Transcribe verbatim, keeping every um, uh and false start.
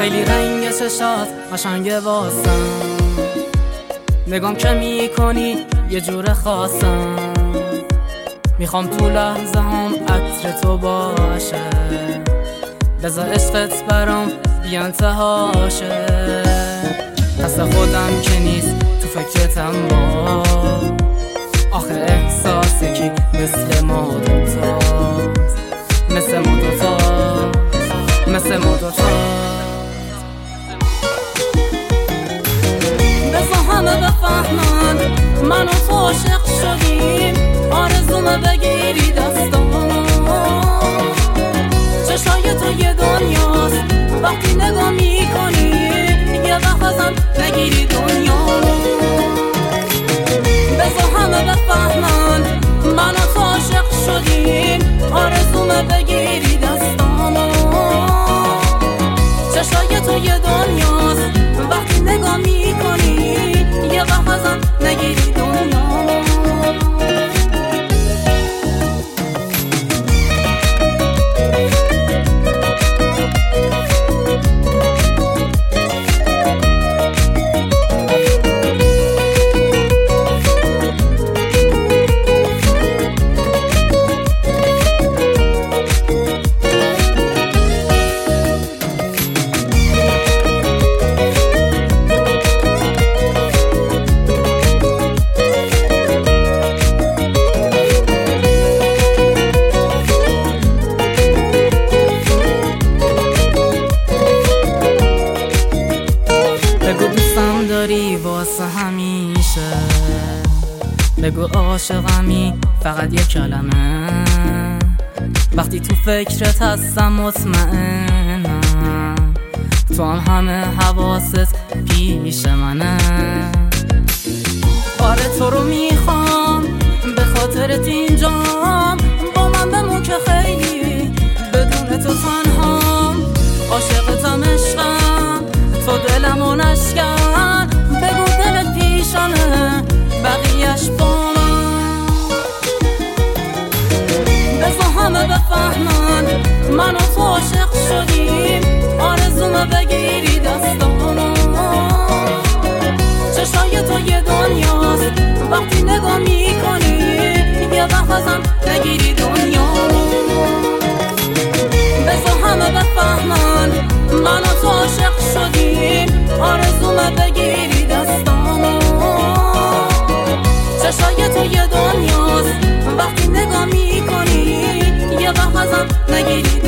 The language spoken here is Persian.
خیلی رنگ چشات قشنگه واسم، نگام که میکنی یه جور خاصم. میخوام تو لحظه هم عطر تو باشه، بذار عشقت برام بی انتهاشه. پس خودم که نیست تو فکرتم با، آخه احساسی که مثل ما دوتاست، مثل ما دوتاست، مثل ما دوتاست. بذار همه بفهمن من و تو عاشق شدیم، آرزومه بگیری دستام. چشای تو یه دنیاست، وقتی نگاه میکنی یه وقت ازم نگیری دنیامو. بذار همه بفهمن من و تو عاشق شدیم، آرزومه بگیری دستامو. چشای تو یه دنیاست، وقتی نگاه میکنی یه وقت ازم نگیری دنیامو. بگو دوستم داری واسه همیشه، بگو عاشقمی فقط یه کلمه. وقتی تو فکرت هستم مطمئنم تو هم همه حواست پیش منه. آره تو رو میخوام به خاطرت اینجام، با من بمون که خیلی بدون تو تنهام. عاشقتم عشقم تو دلمو نشکن، بگو دلت پیشانه بقیهش با من. بذار همه بفهمن من و تو عاشق شدیم، آرزومه بگیری دستامو. چشای تو یه دنیاست، وقتی نگاه میکنی یه وقت ازم نگیری دنیامو. بذار همه بفهمن من و تو عاشق شدیم، آرزومه بگیری دستامو. چشای تو یه دنیاست، وقتی نگاه میکنی یه وقت ازم نگیری